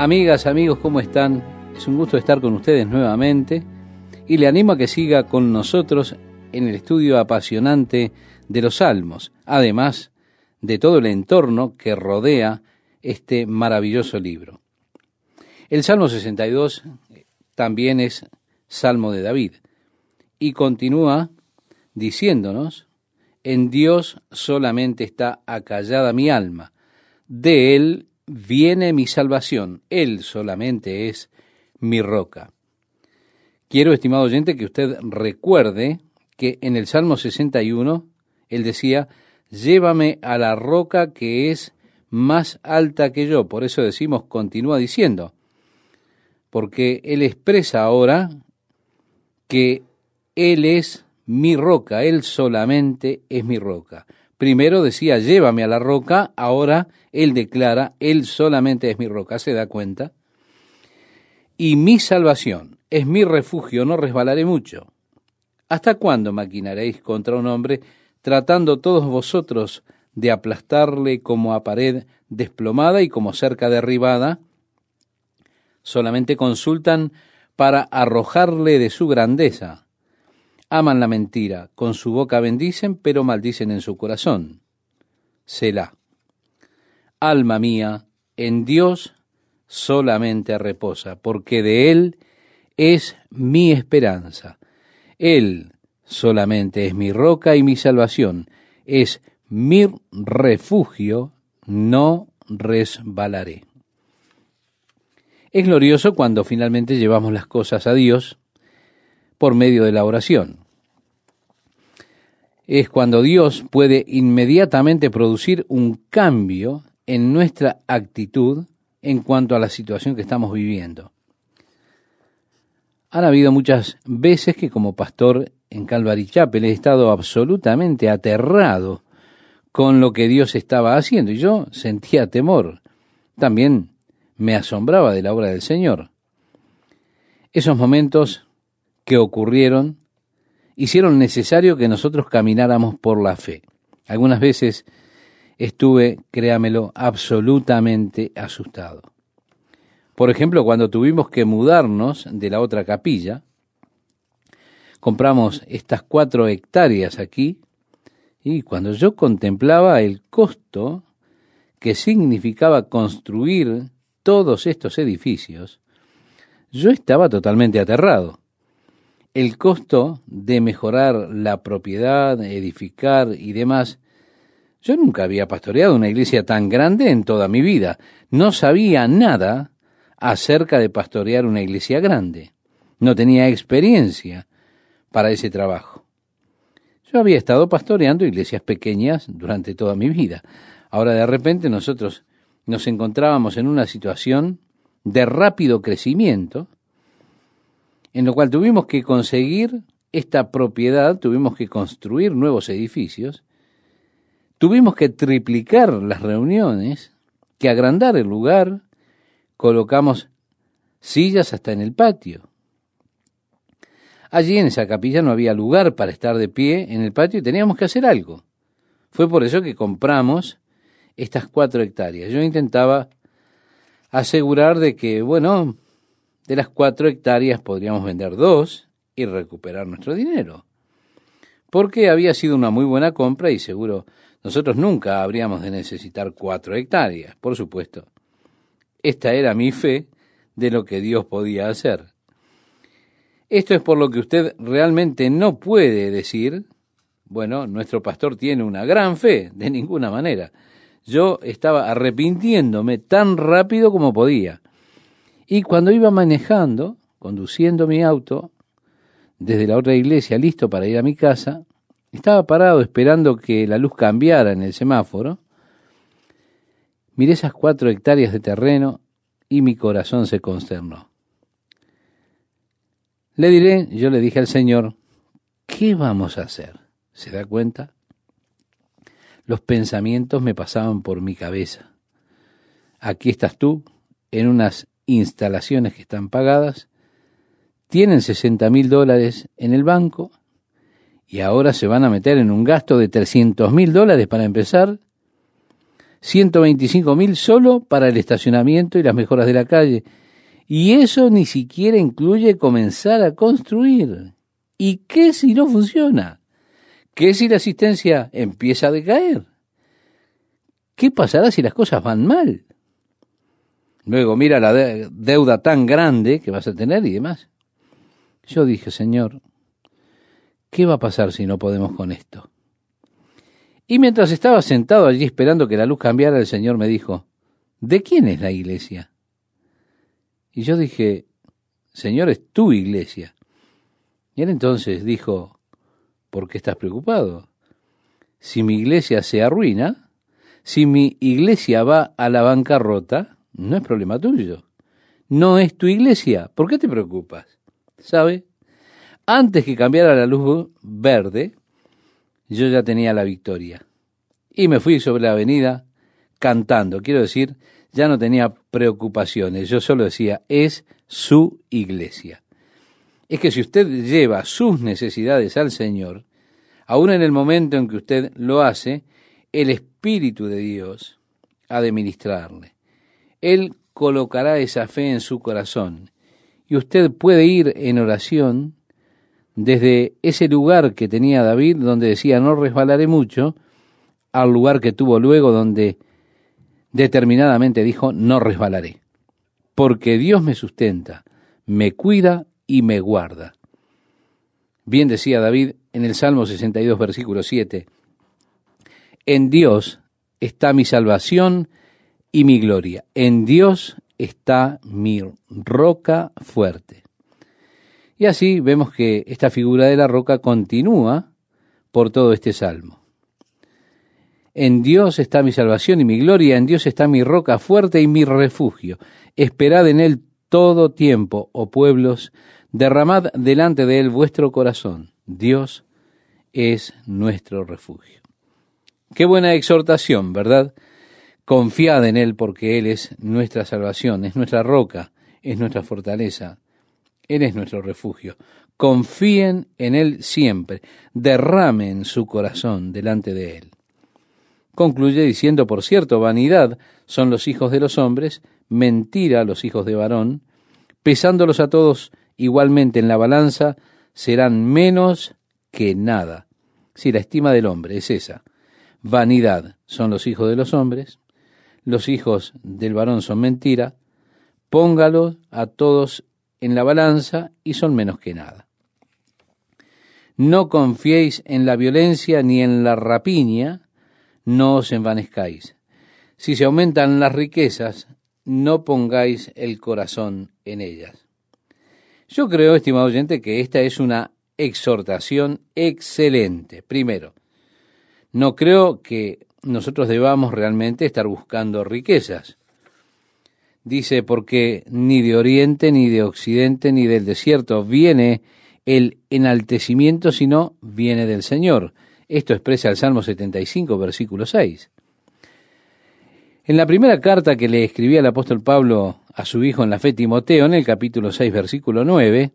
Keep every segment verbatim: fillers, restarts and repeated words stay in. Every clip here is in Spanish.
Amigas, amigos, ¿cómo están? Es un gusto estar con ustedes nuevamente y le animo a que siga con nosotros en el estudio apasionante de los Salmos, además de todo el entorno que rodea este maravilloso libro. El Salmo sesenta y dos también es Salmo de David y continúa diciéndonos: en Dios solamente está acallada mi alma, de Él viene mi salvación, Él solamente es mi roca. Quiero, estimado oyente, que usted recuerde que en el Salmo sesenta y uno, él decía: llévame a la roca que es más alta que yo. Por eso decimos, continúa diciendo, porque él expresa ahora que Él es mi roca, Él solamente es mi roca. Primero decía, llévame a la roca, ahora él declara, Él solamente es mi roca. ¿Se da cuenta? Y mi salvación es mi refugio, no resbalaré mucho. ¿Hasta cuándo maquinaréis contra un hombre, tratando todos vosotros de aplastarle como a pared desplomada y como cerca derribada? Solamente consultan para arrojarle de su grandeza. Aman la mentira, con su boca bendicen, pero maldicen en su corazón. Selah. Alma mía, en Dios solamente reposa, porque de Él es mi esperanza. Él solamente es mi roca y mi salvación, es mi refugio, no resbalaré. Es glorioso cuando finalmente llevamos las cosas a Dios por medio de la oración. Es cuando Dios puede inmediatamente producir un cambio en nuestra actitud en cuanto a la situación que estamos viviendo. Han habido muchas veces que como pastor en Calvary Chapel he estado absolutamente aterrado con lo que Dios estaba haciendo y yo sentía temor. También me asombraba de la obra del Señor. Esos momentos que ocurrieron hicieron necesario que nosotros camináramos por la fe. Algunas veces estuve, créamelo, absolutamente asustado. Por ejemplo, cuando tuvimos que mudarnos de la otra capilla, compramos estas cuatro hectáreas aquí, y cuando yo contemplaba el costo que significaba construir todos estos edificios, yo estaba totalmente aterrado. El costo de mejorar la propiedad, edificar y demás. Yo nunca había pastoreado una iglesia tan grande en toda mi vida. No sabía nada acerca de pastorear una iglesia grande. No tenía experiencia para ese trabajo. Yo había estado pastoreando iglesias pequeñas durante toda mi vida. Ahora de repente nosotros nos encontrábamos en una situación de rápido crecimiento, en lo cual tuvimos que conseguir esta propiedad, tuvimos que construir nuevos edificios, tuvimos que triplicar las reuniones, que agrandar el lugar, colocamos sillas hasta en el patio. Allí en esa capilla no había lugar para estar de pie en el patio y teníamos que hacer algo. Fue por eso que compramos estas cuatro hectáreas. Yo intentaba asegurar de que, bueno, de las cuatro hectáreas podríamos vender dos y recuperar nuestro dinero. Porque había sido una muy buena compra y seguro nosotros nunca habríamos de necesitar cuatro hectáreas, por supuesto. Esta era mi fe de lo que Dios podía hacer. Esto es por lo que usted realmente no puede decir, bueno, nuestro pastor tiene una gran fe, de ninguna manera. Yo estaba arrepintiéndome tan rápido como podía. Y cuando iba manejando, conduciendo mi auto, desde la otra iglesia, listo para ir a mi casa, estaba parado esperando que la luz cambiara en el semáforo. Miré esas cuatro hectáreas de terreno y mi corazón se consternó. Le diré, yo le dije al Señor, ¿qué vamos a hacer? ¿Se da cuenta? Los pensamientos me pasaban por mi cabeza. Aquí estás tú, en unas instalaciones que están pagadas, tienen sesenta mil dólares en el banco y ahora se van a meter en un gasto de trescientos mil dólares para empezar. ciento veinticinco mil solo para el estacionamiento y las mejoras de la calle. Y eso ni siquiera incluye comenzar a construir. ¿Y qué si no funciona? ¿Qué si la asistencia empieza a decaer? ¿Qué pasará si las cosas van mal? Luego mira la de- deuda tan grande que vas a tener y demás. Yo dije, Señor, ¿qué va a pasar si no podemos con esto? Y mientras estaba sentado allí esperando que la luz cambiara, el Señor me dijo, ¿de quién es la iglesia? Y yo dije, Señor, es tu iglesia. Y él entonces dijo, ¿por qué estás preocupado? Si mi iglesia se arruina, si mi iglesia va a la bancarrota, no es problema tuyo. No es tu iglesia. ¿Por qué te preocupas? ¿Sabe? Antes que cambiara la luz verde, yo ya tenía la victoria. Y me fui sobre la avenida cantando. Quiero decir, ya no tenía preocupaciones. Yo solo decía, es su iglesia. Es que si usted lleva sus necesidades al Señor, aún en el momento en que usted lo hace, el Espíritu de Dios ha de ministrarle. Él colocará esa fe en su corazón y usted puede ir en oración desde ese lugar que tenía David, donde decía no resbalaré mucho, al lugar que tuvo luego donde determinadamente dijo no resbalaré, porque Dios me sustenta, me cuida y me guarda. Bien decía David en el Salmo sesenta y dos, versículo siete, en Dios está mi salvación y mi gloria, en Dios está mi roca fuerte. Y así vemos que esta figura de la roca continúa por todo este salmo. En Dios está mi salvación y mi gloria, en Dios está mi roca fuerte y mi refugio. Esperad en Él todo tiempo, oh pueblos, derramad delante de Él vuestro corazón. Dios es nuestro refugio. Qué buena exhortación, ¿verdad? Confiad en Él porque Él es nuestra salvación, es nuestra roca, es nuestra fortaleza. Él es nuestro refugio. Confíen en Él siempre. Derramen su corazón delante de Él. Concluye diciendo, por cierto, vanidad son los hijos de los hombres, mentira los hijos de varón, pesándolos a todos igualmente en la balanza, serán menos que nada. Sí, la estima del hombre es esa. Vanidad son los hijos de los hombres, los hijos del varón son mentira, póngalos a todos en la balanza y son menos que nada. No confiéis en la violencia ni en la rapiña, no os envanezcáis. Si se aumentan las riquezas, no pongáis el corazón en ellas. Yo creo, estimado oyente, que esta es una exhortación excelente. Primero, no creo que nosotros debamos realmente estar buscando riquezas. Dice, porque ni de oriente, ni de occidente, ni del desierto viene el enaltecimiento, sino viene del Señor. Esto expresa el Salmo setenta y cinco, versículo seis. En la primera carta que le escribía el apóstol Pablo a su hijo en la fe, Timoteo, en el capítulo seis, versículo nueve,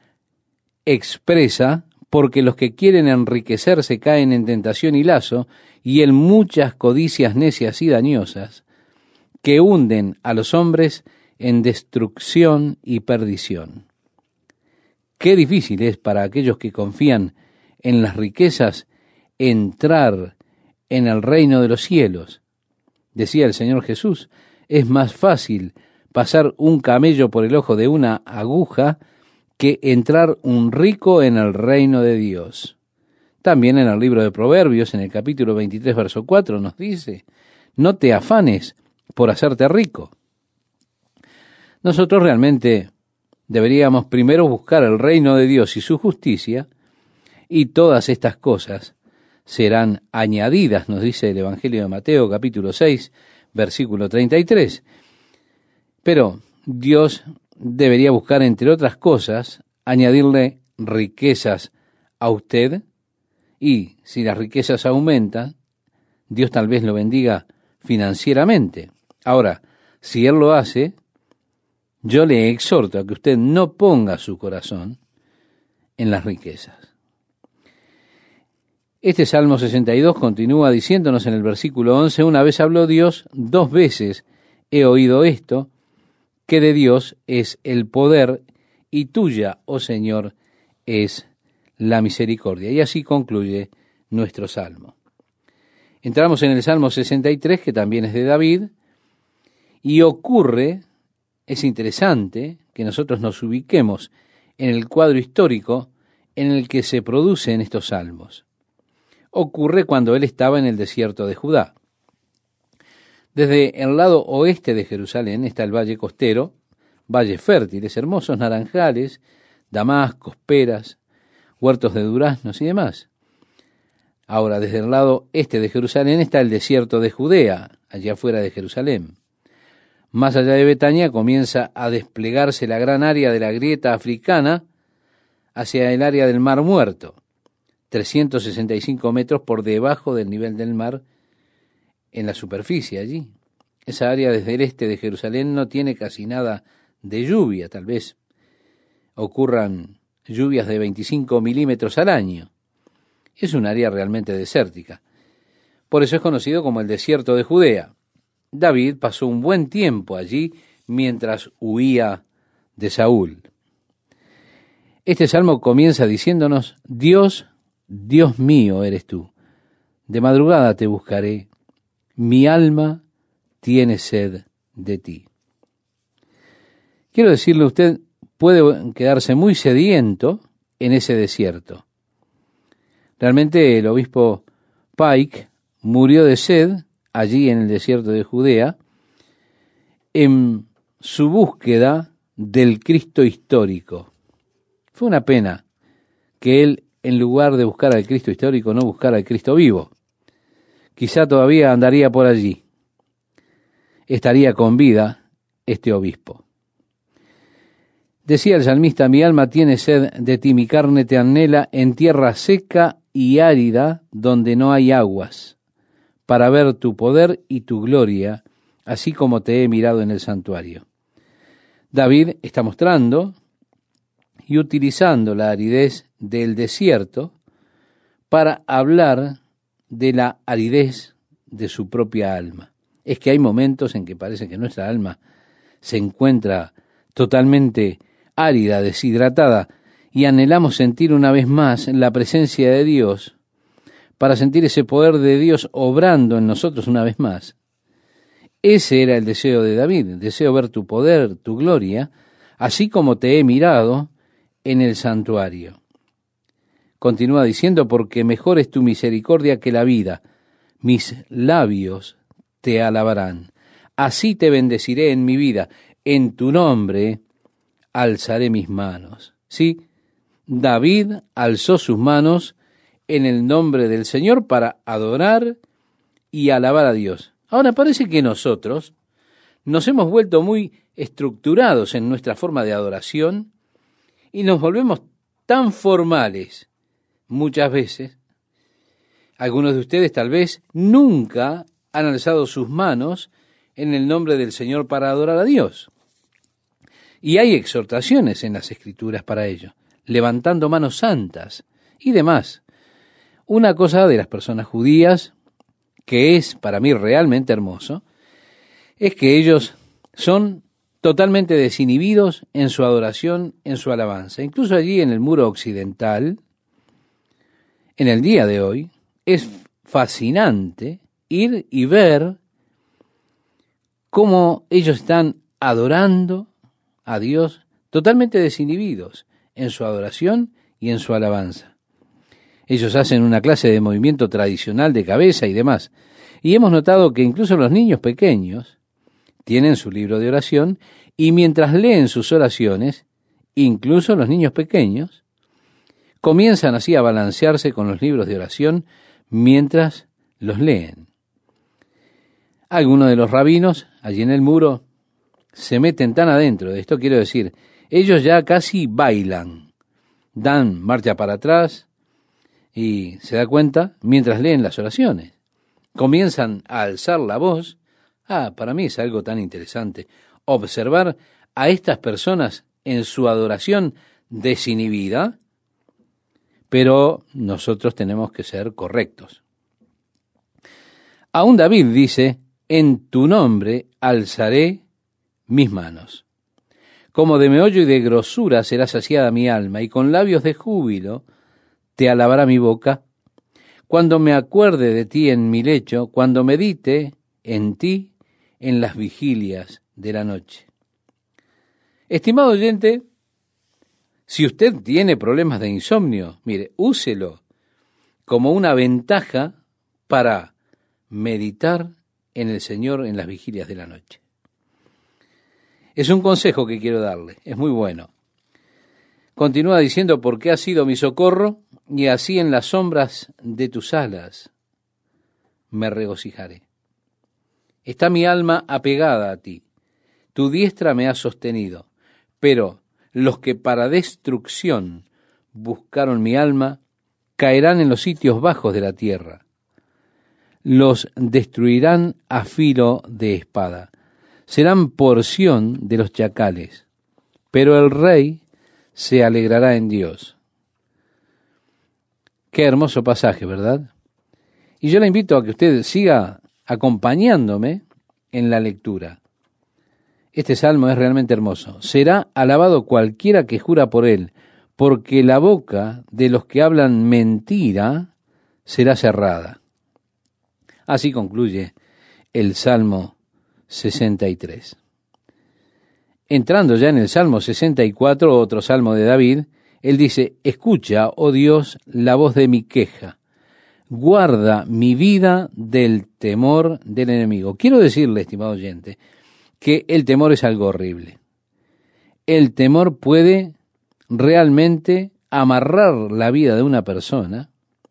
expresa, porque los que quieren enriquecerse caen en tentación y lazo, y en muchas codicias necias y dañosas, que hunden a los hombres en destrucción y perdición. Qué difícil es para aquellos que confían en las riquezas entrar en el reino de los cielos. Decía el Señor Jesús, es más fácil pasar un camello por el ojo de una aguja que entrar un rico en el reino de Dios. También en el libro de Proverbios, en el capítulo veintitrés, verso cuatro, nos dice, no te afanes por hacerte rico. Nosotros realmente deberíamos primero buscar el reino de Dios y su justicia, y todas estas cosas serán añadidas, nos dice el Evangelio de Mateo, capítulo seis, versículo treinta y tres. Pero Dios debería buscar, entre otras cosas, añadirle riquezas a usted, y si las riquezas aumentan, Dios tal vez lo bendiga financieramente. Ahora, si Él lo hace, yo le exhorto a que usted no ponga su corazón en las riquezas. Este Salmo sesenta y dos continúa diciéndonos en el versículo once, una vez habló Dios, dos veces he oído esto, que de Dios es el poder y tuya, oh Señor, es la misericordia. Y así concluye nuestro Salmo. Entramos en el Salmo sesenta y tres, que también es de David, y ocurre, es interesante, que nosotros nos ubiquemos en el cuadro histórico en el que se producen estos salmos. Ocurre cuando él estaba en el desierto de Judá. Desde el lado oeste de Jerusalén está el valle costero, valles fértiles, hermosos naranjales, damascos, peras, huertos de duraznos y demás. Ahora, desde el lado este de Jerusalén está el desierto de Judea, allá afuera de Jerusalén. Más allá de Betania comienza a desplegarse la gran área de la grieta africana hacia el área del Mar Muerto, trescientos sesenta y cinco metros por debajo del nivel del mar en la superficie allí. Esa área desde el este de Jerusalén no tiene casi nada de lluvia, tal vez ocurran lluvias de veinticinco milímetros al año. Es un área realmente desértica. Por eso es conocido como el desierto de Judea. David pasó un buen tiempo allí mientras huía de Saúl. Este salmo comienza diciéndonos, Dios, Dios mío eres tú. De madrugada te buscaré. Mi alma tiene sed de ti. Quiero decirle, usted puede quedarse muy sediento en ese desierto. Realmente el obispo Pike murió de sed allí en el desierto de Judea en su búsqueda del Cristo histórico. Fue una pena que él, en lugar de buscar al Cristo histórico, no buscara al Cristo vivo. Quizá todavía andaría por allí. Estaría con vida este obispo. Decía el salmista, mi alma tiene sed de ti, mi carne te anhela en tierra seca y árida donde no hay aguas, para ver tu poder y tu gloria, así como te he mirado en el santuario. David está mostrando y utilizando la aridez del desierto para hablar de la aridez de su propia alma. Es que hay momentos en que parece que nuestra alma se encuentra totalmente árida, deshidratada, y anhelamos sentir una vez más la presencia de Dios, para sentir ese poder de Dios obrando en nosotros una vez más. Ese era el deseo de David, deseo ver tu poder, tu gloria, así como te he mirado en el santuario. Continúa diciendo, porque mejor es tu misericordia que la vida, mis labios te alabarán. Así te bendeciré en mi vida, en tu nombre alzaré mis manos. Sí, David alzó sus manos en el nombre del Señor para adorar y alabar a Dios. Ahora parece que nosotros nos hemos vuelto muy estructurados en nuestra forma de adoración y nos volvemos tan formales muchas veces. Algunos de ustedes tal vez nunca han alzado sus manos en el nombre del Señor para adorar a Dios. Y hay exhortaciones en las Escrituras para ello, levantando manos santas y demás. Una cosa de las personas judías, que es para mí realmente hermoso, es que ellos son totalmente desinhibidos en su adoración, en su alabanza. Incluso allí en el muro occidental, en el día de hoy, es fascinante ir y ver cómo ellos están adorando a Dios totalmente desinhibidos en su adoración y en su alabanza. Ellos hacen una clase de movimiento tradicional de cabeza y demás. Y hemos notado que incluso los niños pequeños tienen su libro de oración y mientras leen sus oraciones, incluso los niños pequeños, comienzan así a balancearse con los libros de oración mientras los leen. Algunos de los rabinos allí en el muro se meten tan adentro de esto, quiero decir, ellos ya casi bailan, dan marcha para atrás y se da cuenta mientras leen las oraciones. Comienzan a alzar la voz. Ah, para mí es algo tan interesante observar a estas personas en su adoración desinhibida, pero nosotros tenemos que ser correctos. Aún David dice, en tu nombre alzaré mis manos. Como de meollo y de grosura será saciada mi alma, y con labios de júbilo te alabará mi boca. Cuando me acuerde de ti en mi lecho, cuando medite en ti en las vigilias de la noche. Estimado oyente, si usted tiene problemas de insomnio, mire, úselo como una ventaja para meditar en el Señor en las vigilias de la noche. Es un consejo que quiero darle, es muy bueno. Continúa diciendo, porque has sido mi socorro, y así en las sombras de tus alas me regocijaré. Está mi alma apegada a ti, tu diestra me ha sostenido, pero los que para destrucción buscaron mi alma, caerán en los sitios bajos de la tierra. Los destruirán a filo de espada. Serán porción de los chacales, pero el rey se alegrará en Dios. Qué hermoso pasaje, ¿verdad? Y yo le invito a que usted siga acompañándome en la lectura. Este salmo es realmente hermoso. Será alabado cualquiera que jura por él, porque la boca de los que hablan mentira será cerrada. Así concluye el Salmo sesenta y tres. Entrando ya en el Salmo sesenta y cuatro, otro salmo de David, él dice, escucha, oh Dios, la voz de mi queja. Guarda mi vida del temor del enemigo. Quiero decirle, estimado oyente, que el temor es algo horrible. El temor puede realmente amarrar la vida de una persona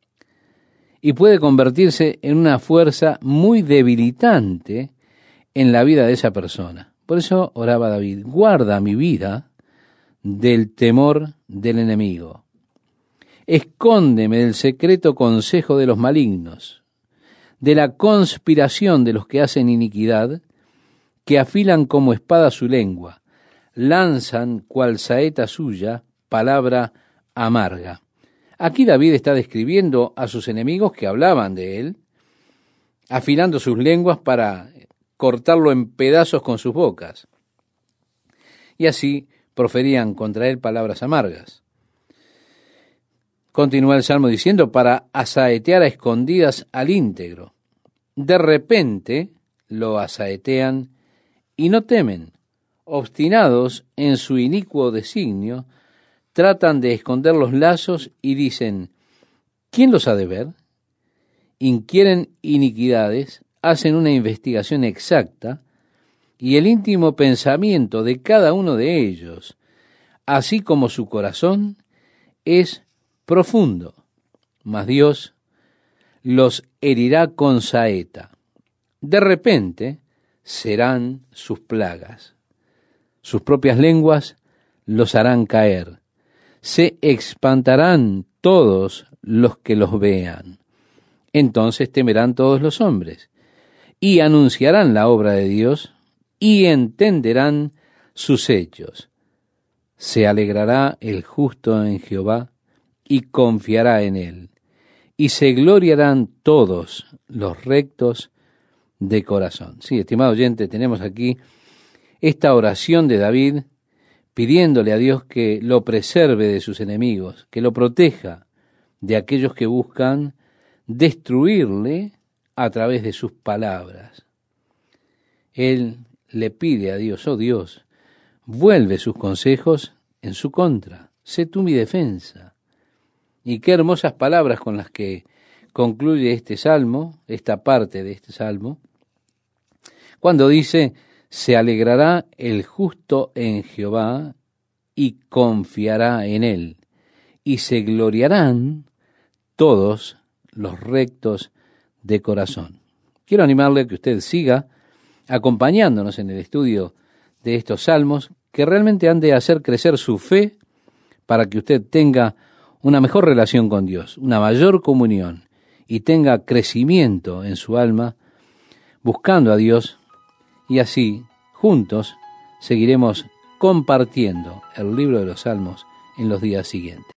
y puede convertirse en una fuerza muy debilitante en la vida de esa persona. Por eso oraba David, guarda mi vida del temor del enemigo. Escóndeme del secreto consejo de los malignos, de la conspiración de los que hacen iniquidad, que afilan como espada su lengua, lanzan cual saeta suya palabra amarga. Aquí David está describiendo a sus enemigos que hablaban de él, afilando sus lenguas para cortarlo en pedazos con sus bocas. Y así proferían contra él palabras amargas. Continúa el Salmo diciendo, para asaetear a escondidas al íntegro. De repente lo asaetean y no temen. Obstinados en su inicuo designio, tratan de esconder los lazos y dicen, ¿quién los ha de ver? Inquieren iniquidades, hacen una investigación exacta, y el íntimo pensamiento de cada uno de ellos, así como su corazón, es profundo. Mas Dios los herirá con saeta. De repente serán sus plagas. Sus propias lenguas los harán caer. Se espantarán todos los que los vean. Entonces temerán todos los hombres, y anunciarán la obra de Dios, y entenderán sus hechos. Se alegrará el justo en Jehová, y confiará en él, y se gloriarán todos los rectos de corazón. Sí, estimado oyente, tenemos aquí esta oración de David, pidiéndole a Dios que lo preserve de sus enemigos, que lo proteja de aquellos que buscan destruirle a través de sus palabras. Él le pide a Dios, oh Dios, vuelve sus consejos en su contra, sé tú mi defensa. Y qué hermosas palabras con las que concluye este salmo, esta parte de este salmo, cuando dice, se alegrará el justo en Jehová y confiará en él, y se gloriarán todos los rectos de corazón. Quiero animarle a que usted siga acompañándonos en el estudio de estos salmos, que realmente han de hacer crecer su fe para que usted tenga una mejor relación con Dios, una mayor comunión, y tenga crecimiento en su alma, buscando a Dios, y así, juntos, seguiremos compartiendo el libro de los Salmos en los días siguientes.